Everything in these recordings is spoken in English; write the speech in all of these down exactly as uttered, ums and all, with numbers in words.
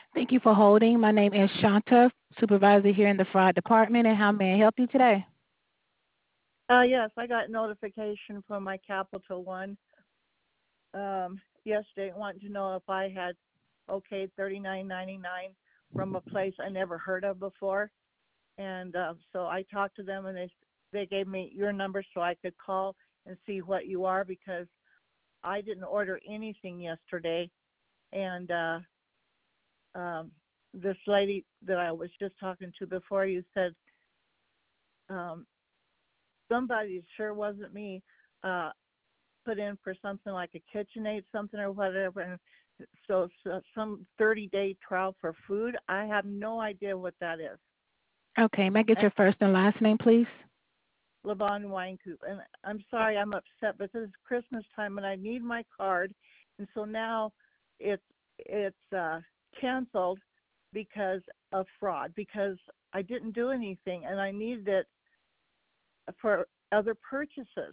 Thank you for holding. My name is Shanta, supervisor here in the fraud department, and how may I help you today? Uh, yes, I got notification from my Capital One um, yesterday wanting to know if I had okayed thirty-nine ninety-nine from a place I never heard of before. And uh, so I talked to them, and they they gave me your number so I could call and see what you are, because I didn't order anything yesterday. And uh, um, this lady that I was just talking to before you said um, somebody, sure wasn't me, uh, put in for something like a KitchenAid something or whatever, and so, so some thirty day trial for food. I have no idea what that is. Okay, may I get And your first and last name, please? Levon Winecoop. And I'm sorry, I'm upset, but this is Christmas time and I need my card, and so now it's it's uh, canceled because of fraud, because I didn't do anything and I needed it for other purchases.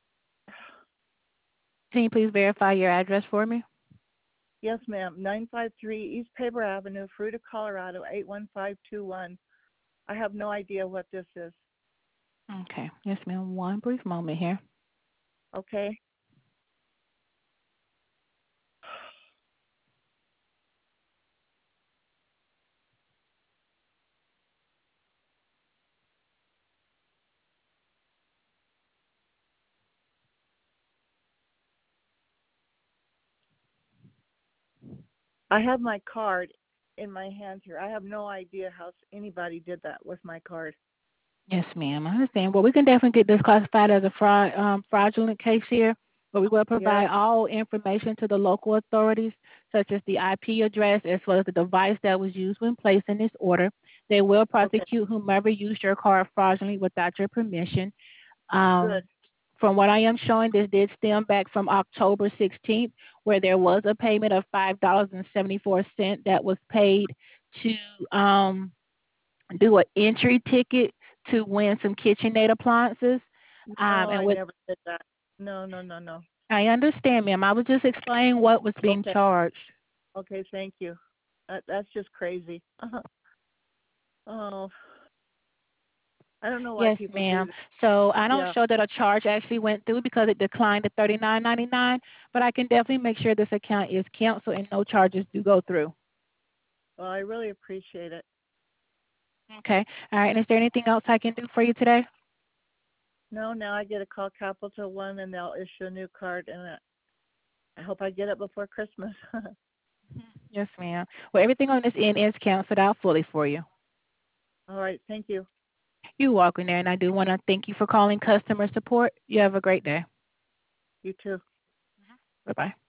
Can you please verify your address for me? Yes, ma'am. nine five three East Paper Avenue, Fruita, Colorado, eight one five two one. I have no idea what this is. Okay, yes, ma'am. One brief moment here. Okay? I have my card in my hand here. I have no idea how anybody did that with my card. Yes, ma'am. I understand. Well, we can definitely get this classified as a fraud, um, fraudulent case here, but we will Yes? provide all information to the local authorities, such as the I P address as well as the device that was used when placing this order. They will Okay, prosecute whomever used your card fraudulently without your permission. Um, good. from what I am showing, this did stem back from October sixteenth, where there was a payment of five dollars and seventy-four cents that was paid to um, do an entry ticket to win some KitchenAid appliances. Um, No, and I with never did that. No, no, no, no. I understand, ma'am. I was just explaining what was being Okay, charged. okay, thank you. That, that's just crazy. Oh, I don't know why Yes, people do ma'am. this. So I don't Yeah, show that a charge actually went through because it declined to thirty-nine ninety-nine, but I can definitely make sure this account is canceled and no charges do go through. well, I really appreciate it. Okay. All right. And is there anything else I can do for you today? No, now I get a call Capital One and they'll issue a new card, and I I hope I get it before Christmas. Yes, ma'am. Well, everything on this end is canceled out fully for you. All right, thank you. You're welcome there, and I do want to thank you for calling customer support. You have a great day. You too. Bye bye.